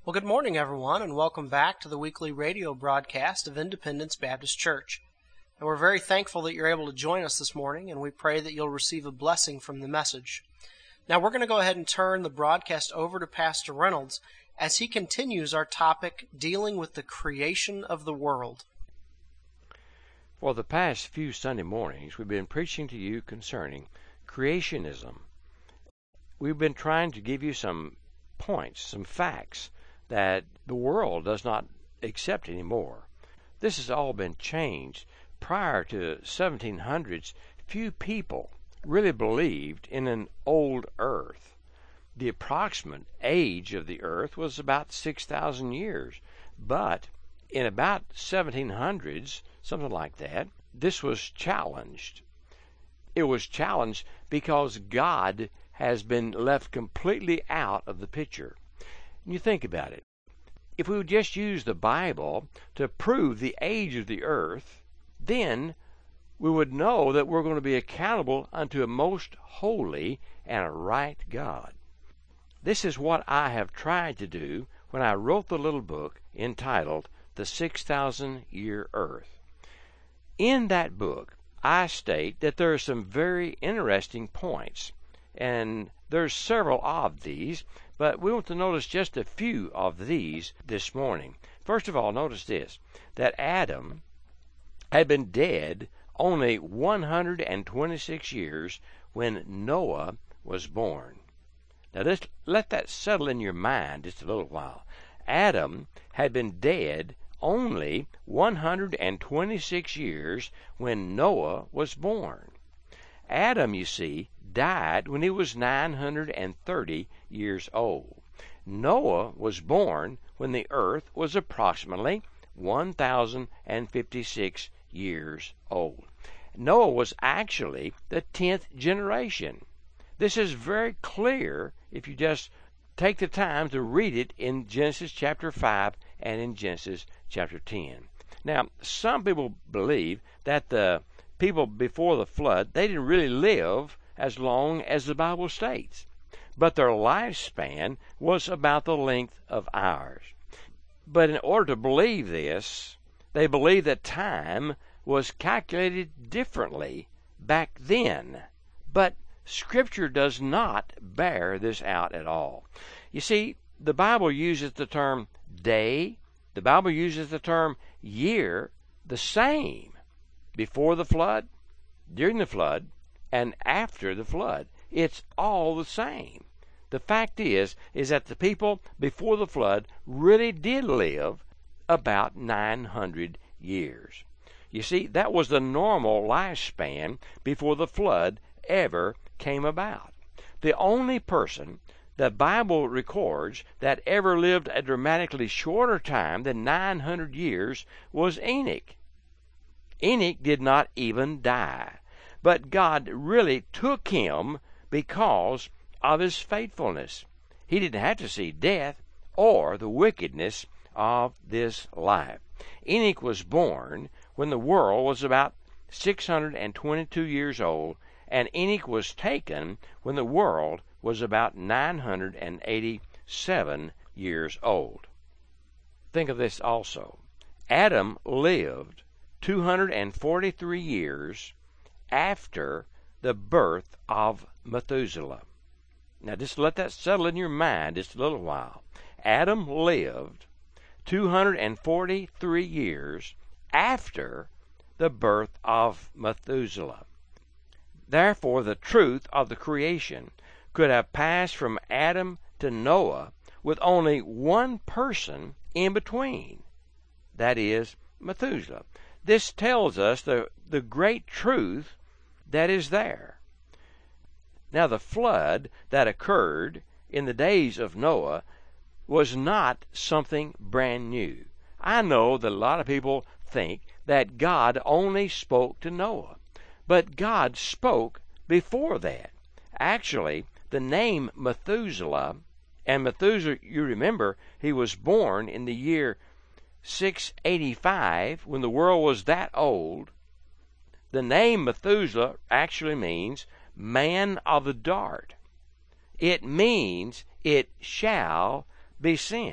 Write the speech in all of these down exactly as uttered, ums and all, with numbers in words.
Well, good morning, everyone, and welcome back to the weekly radio broadcast of Independence Baptist Church. And we're very thankful that you're able to join us this morning, and we pray that you'll receive a blessing from the message. Now, we're going to go ahead and turn the broadcast over to Pastor Reynolds as he continues our topic dealing with the creation of the world. For the past few Sunday mornings, we've been preaching to you concerning creationism. We've been trying to give you some points, some facts that the world does not accept anymore. This has all been changed. Prior to seventeen hundreds, few people really believed in an old earth. The approximate age of the earth was about six thousand years, but in about seventeen hundreds, something like that, this was challenged. It was challenged because God has been left completely out of the picture. You think about it. If we would just use the Bible to prove the age of the earth, then we would know that we're going to be accountable unto a most holy and a right God. This is what I have tried to do when I wrote the little book entitled The six thousand Year Earth. In that book, I state that there are some very interesting points, and there's several of these, but we want to notice just a few of these this morning. First of all, notice this, that Adam had been dead only one hundred twenty-six years when Noah was born. Now, let's let that settle in your mind just a little while. Adam had been dead only one hundred twenty-six years when Noah was born. Adam, you see, died when he was nine hundred thirty years old. Noah was born when the earth was approximately one thousand fifty-six years old. Noah was actually the tenth generation. This is very clear if you just take the time to read it in Genesis chapter five and in Genesis chapter ten. Now, some people believe that the people before the flood, they didn't really live as long as the Bible states, but their lifespan was about the length of ours. But in order to believe this, they believe that time was calculated differently back then. But Scripture does not bear this out at all. You see, the Bible uses the term day, the Bible uses the term year, the same before the flood, during the flood, and after the flood. It's all the same. The fact is, is that the people before the flood really did live about nine hundred years. You see, that was the normal lifespan before the flood ever came about. The only person the Bible records that ever lived a dramatically shorter time than nine hundred years was Enoch. Enoch did not even die, but God really took him because of his faithfulness. He didn't have to see death or the wickedness of this life. Enoch was born when the world was about six hundred twenty-two years old, and Enoch was taken when the world was about nine hundred eighty-seven years old. Think of this also. Adam lived two hundred forty-three years after the birth of Methuselah. Now, just let that settle in your mind just a little while. Adam lived two hundred forty-three years after the birth of Methuselah. Therefore, the truth of the creation could have passed from Adam to Noah with only one person in between. That is, Methuselah. This tells us the, the great truth that is there. Now, the flood that occurred in the days of Noah was not something brand new. I know that a lot of people think that God only spoke to Noah, but God spoke before that. Actually, the name Methuselah, and Methuselah, you remember, he was born in the year six eighty-five, when the world was that old. The name Methuselah actually means man of the dart. It means it shall be sent.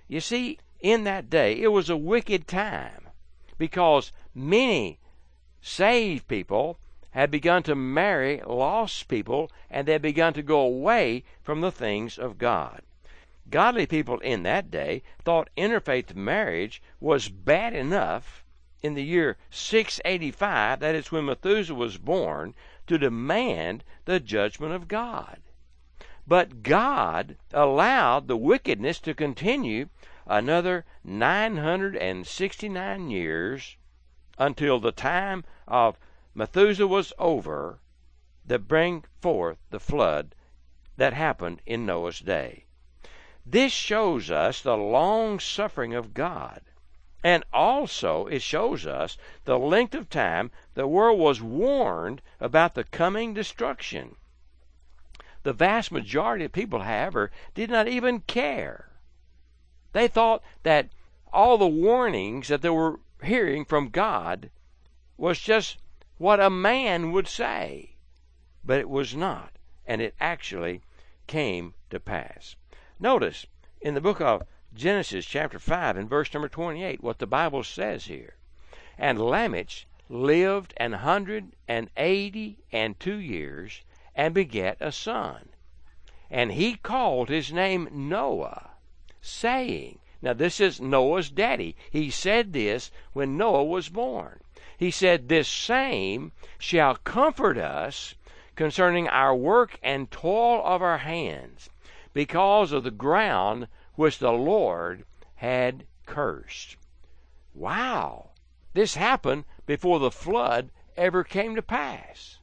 You see, in that day, it was a wicked time because many saved people had begun to marry lost people, and they had begun to go away from the things of God. Godly people in that day thought interfaith marriage was bad enough in the year six eighty-five, that is when Methuselah was born, to demand the judgment of God. But God allowed the wickedness to continue another nine hundred sixty-nine years until the time of Methuselah was over, that bring forth the flood that happened in Noah's day. This shows us the long suffering of God, and also it shows us the length of time the world was warned about the coming destruction. The vast majority of people, however, did not even care. They thought that all the warnings that they were hearing from God was just what a man would say. But it was not, and it actually came to pass. Notice in the book of Genesis chapter five and verse number twenty-eight what the Bible says here. And Lamech lived an hundred and eighty and two years, and begat a son. And he called his name Noah, saying, now this is Noah's daddy. He said this when Noah was born. He said, this same shall comfort us concerning our work and toil of our hands, because of the ground which the Lord had cursed. Wow! This happened before the flood ever came to pass.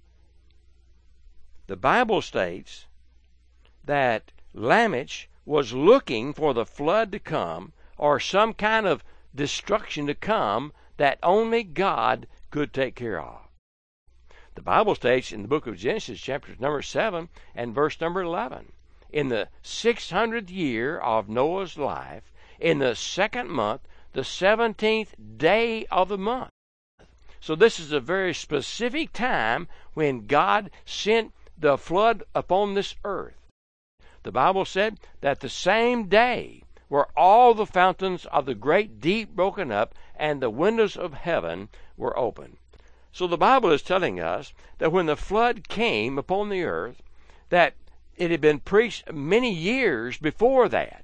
The Bible states that Lamech was looking for the flood to come, or some kind of destruction to come that only God could take care of. The Bible states in the book of Genesis, chapter number seven and verse number eleven, in the six hundredth year of Noah's life, in the second month, the seventeenth day of the month. So this is a very specific time when God sent the flood upon this earth. The Bible said that the same day were all the fountains of the great deep broken up, and the windows of heaven were open. So the Bible is telling us that when the flood came upon the earth, that it had been preached many years before that.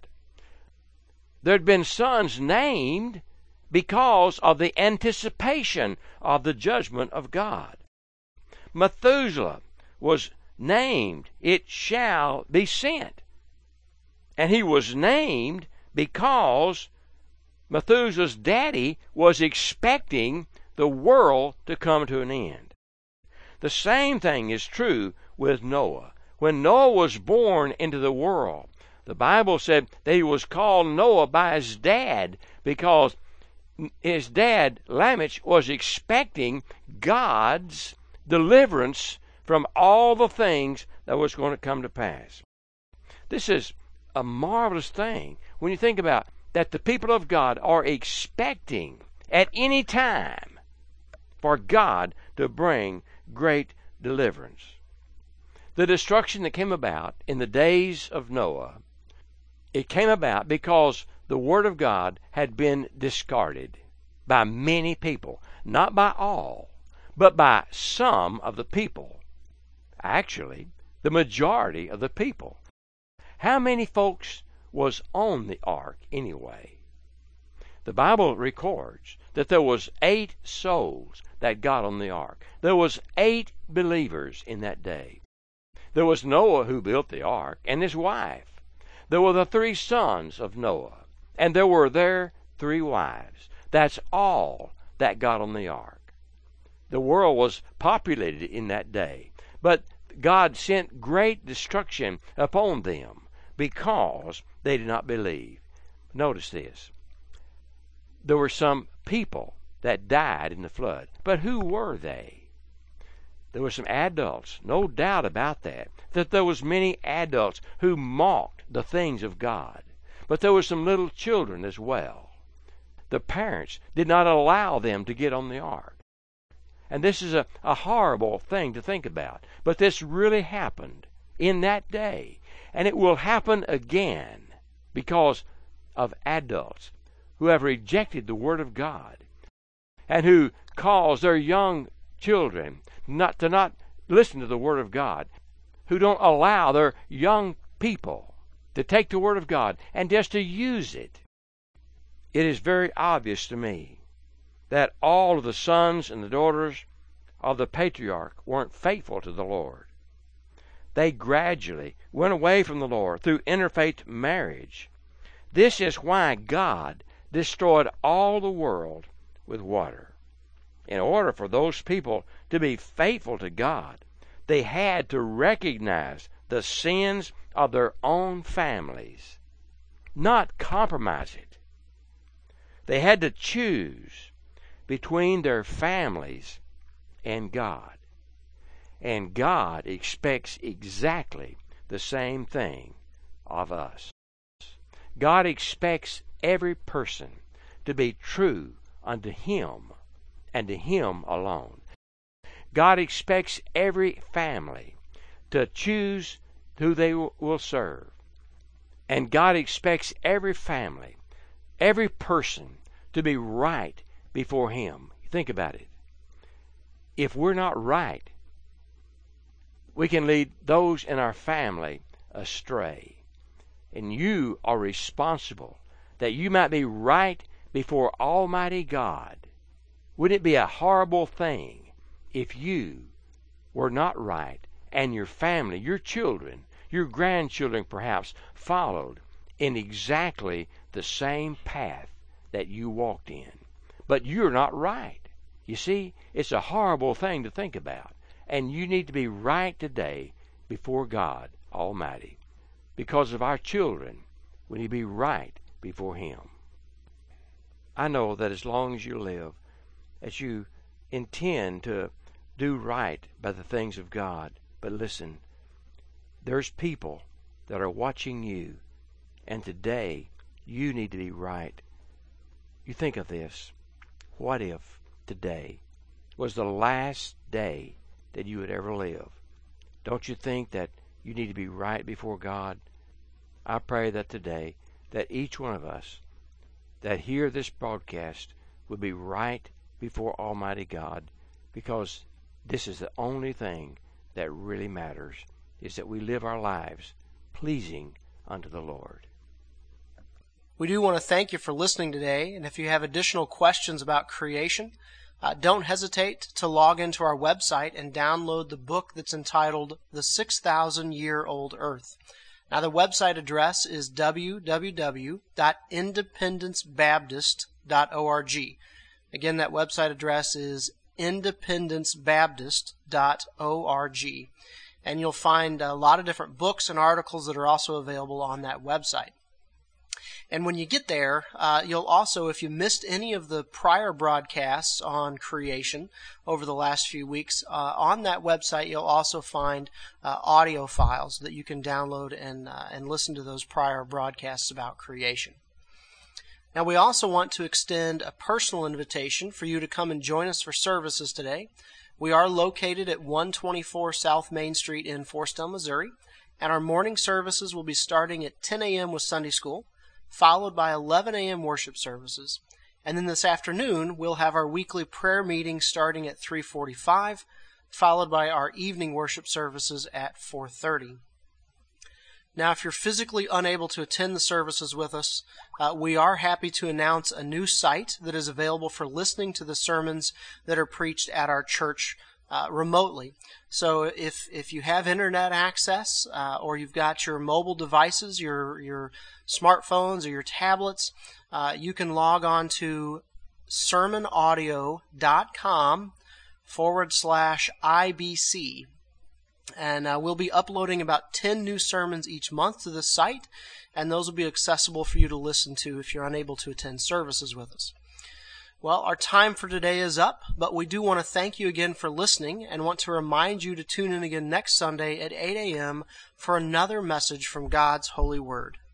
There had been sons named because of the anticipation of the judgment of God. Methuselah was named, it shall be sent. And he was named because Methuselah's daddy was expecting the world to come to an end. The same thing is true with Noah. When Noah was born into the world, the Bible said that he was called Noah by his dad because his dad, Lamech, was expecting God's deliverance from all the things that was going to come to pass. This is a marvelous thing when you think about that the people of God are expecting at any time for God to bring great deliverance. The destruction that came about in the days of Noah, it came about because the Word of God had been discarded by many people. Not by all, but by some of the people. Actually, the majority of the people. How many folks was on the ark anyway? The Bible records that there was eight souls that got on the ark. There was eight believers in that day. There was Noah who built the ark and his wife. There were the three sons of Noah, and there were their three wives. That's all that got on the ark. The world was populated in that day, but God sent great destruction upon them because they did not believe. Notice this. There were some people that died in the flood, but who were they? There were some adults, no doubt about that, that there was many adults who mocked the things of God. But there were some little children as well. The parents did not allow them to get on the ark. And this is a, a horrible thing to think about. But this really happened in that day. And it will happen again because of adults who have rejected the Word of God and who cause their young children not to not listen to the Word of God, who don't allow their young people to take the Word of God and just to use it. It is very obvious to me that all of the sons and the daughters of the patriarch weren't faithful to the Lord. They gradually went away from the Lord through interfaith marriage. This is why God destroyed all the world with water. In order for those people to be faithful to God, they had to recognize the sins of their own families, not compromise it. They had to choose between their families and God. And God expects exactly the same thing of us. God expects every person to be true unto Him and to Him alone. God expects every family to choose who they will serve. And God expects every family, every person to be right before Him. Think about it. If we're not right, we can lead those in our family astray. And you are responsible that you might be right before Almighty God. Wouldn't it be a horrible thing if you were not right and your family, your children, your grandchildren perhaps, followed in exactly the same path that you walked in? But you're not right. You see, it's a horrible thing to think about. And you need to be right today before God Almighty. Because of our children, we need to be right before Him. I know that as long as you live, as you intend to do right by the things of God, but listen, there's people that are watching you, and today you need to be right. You think of this. What if today was the last day that you would ever live? Don't you think that you need to be right before God? I pray that today, that each one of us that hear this broadcast will be right before Almighty God, because this is the only thing that really matters, is that we live our lives pleasing unto the Lord. We do want to thank you for listening today, and if you have additional questions about creation, Uh, don't hesitate to log into our website and download the book that's entitled The six thousand year old Earth. Now, the website address is w w w dot independence baptist dot org. Again, that website address is independence baptist dot org. And you'll find a lot of different books and articles that are also available on that website. And when you get there, uh, you'll also, if you missed any of the prior broadcasts on creation over the last few weeks, uh, on that website you'll also find uh, audio files that you can download and uh, and listen to those prior broadcasts about creation. Now, we also want to extend a personal invitation for you to come and join us for services today. We are located at one twenty-four South Main Street in Forestell, Missouri, and our morning services will be starting at ten a.m. with Sunday school, followed by eleven a.m. worship services. And then this afternoon, we'll have our weekly prayer meeting starting at three forty-five, followed by our evening worship services at four thirty. Now, if you're physically unable to attend the services with us, uh, we are happy to announce a new site that is available for listening to the sermons that are preached at our church uh, remotely. So if if you have internet access, uh, or you've got your mobile devices, your your smartphones or your tablets, uh, you can log on to sermonaudio.com forward slash IBC. And uh, we'll be uploading about ten new sermons each month to the site, and those will be accessible for you to listen to if you're unable to attend services with us. Well, our time for today is up, but we do want to thank you again for listening and want to remind you to tune in again next Sunday at eight a.m. for another message from God's Holy Word.